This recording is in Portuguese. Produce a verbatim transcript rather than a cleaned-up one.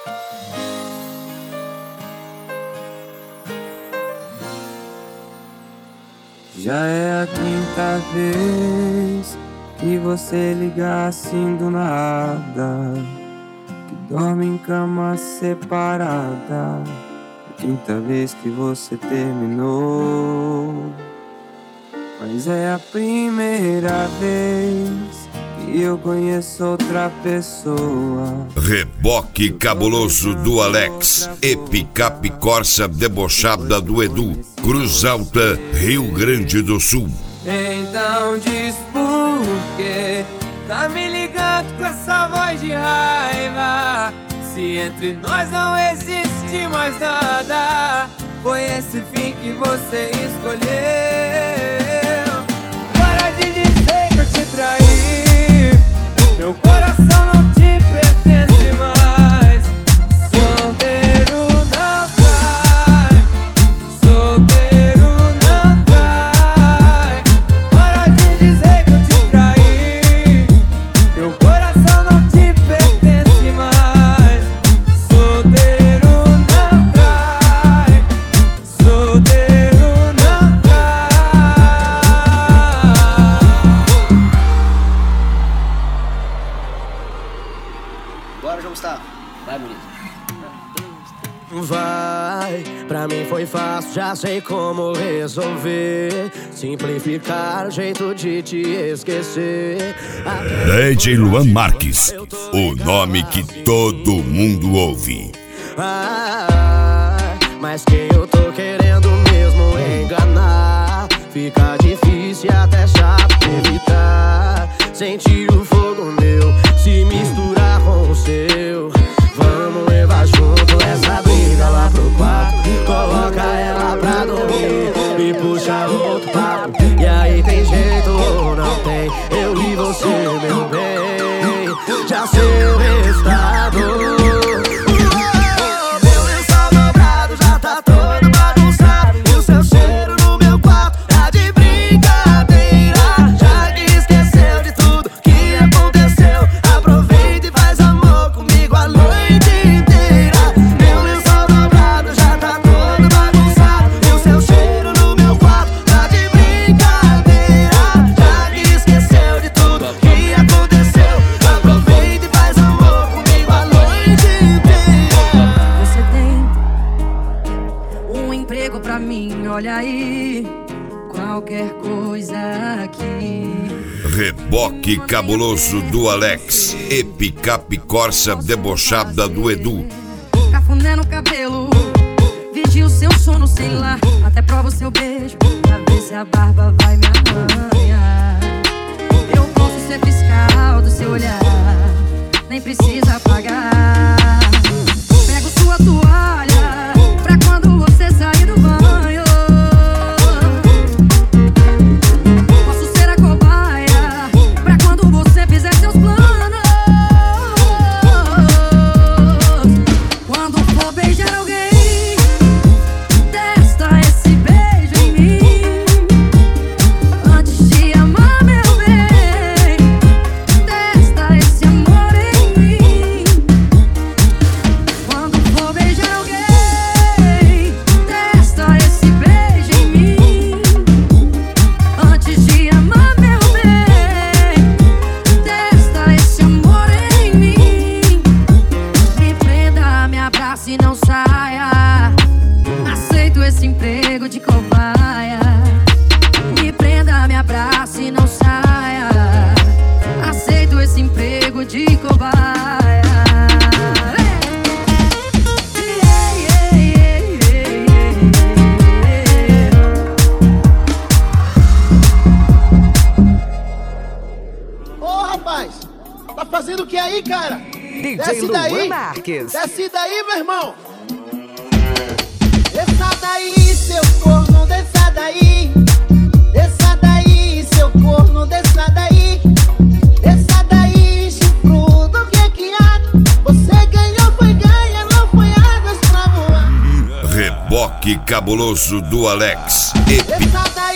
Já é a quinta vez que você liga assim do nada, que dorme em cama separada. A quinta vez que você terminou, mas é a primeira vez que eu conheço outra pessoa. Reboque cabuloso do Alex e picape Corsa debochada do Edu, Cruz Alta, Rio Grande do Sul. Então diz por que tá me ligando com essa voz de raiva, se entre nós não existe mais nada. Foi esse fim que você escolheu. Para de dizer que eu te traí, meu coração não te pertence mais. Solteiro não cai, solteiro não cai. Para de dizer que eu te traí, meu coração não te pertence mais. Solteiro não cai, solteiro não cai. Bora, João Gustavo. Vai, bonito. Vai, pra mim foi fácil, já sei como resolver. Simplificar o jeito de te esquecer. D J Luan Marques, o nome que todo mundo ouve. Ah, mas quem eu tô querendo mesmo enganar, fica difícil e até chato evitar. Sentir o fogo meu se misturar com o seu. Vamos levar junto essa briga lá pro quarto, coloca ela pra dormir e puxa outro papo. E aí tem jeito ou não tem, eu e você, meu bem, já sei o resultado. Meu lençol dobrado já tá todo bagunçado, e o seu cheiro no meu quarto tá de brincadeira. Já que esqueceu de tudo que aconteceu, aproveita e faz amor comigo a noite inteira. Meu lençol dobrado já tá todo bagunçado, e o seu cheiro no meu quarto tá de brincadeira. Já que esqueceu de tudo que aconteceu, aproveita e faz amor comigo a noite inteira. Você tem um emprego pra mim, olha aí, qualquer coisa aqui. Reboque cabuloso do Alex e picape Corsa debochada do Edu. Cafuné no cabelo, vigia o seu sono, sei lá, até prova o seu beijo, pra ver se a barba vai me arranhar. Eu posso ser fiscal do seu olhar, nem precisa pagar. Pego sua toalha pra quando você sair do banho. Posso ser a cobaia pra quando você fizer seus planos. Quando for beijar alguém, testa esse beijo em mim. Antes de amar, meu bem, testa esse amor em mim. Quando for beijar alguém, testa esse beijo em mim. Antes de amar, meu bem, testa esse amor em mim. Me prenda, me abrace e não saia. Aceito esse emprego de cobaia. Me prenda, me abrace e não saia. Aceito esse emprego de cobaia. Ô, rapaz, tá fazendo o que aí, cara? D J Desce daí. Luan Marques. Desce daí, meu irmão. Desça daí, seu corno, desça daí. Desça daí, seu corno, desça daí. Desça daí, chifrudo, que é que há? Você ganhou, foi ganha, não foi águas pra voar. Reboque cabuloso do Alex e Desça daí.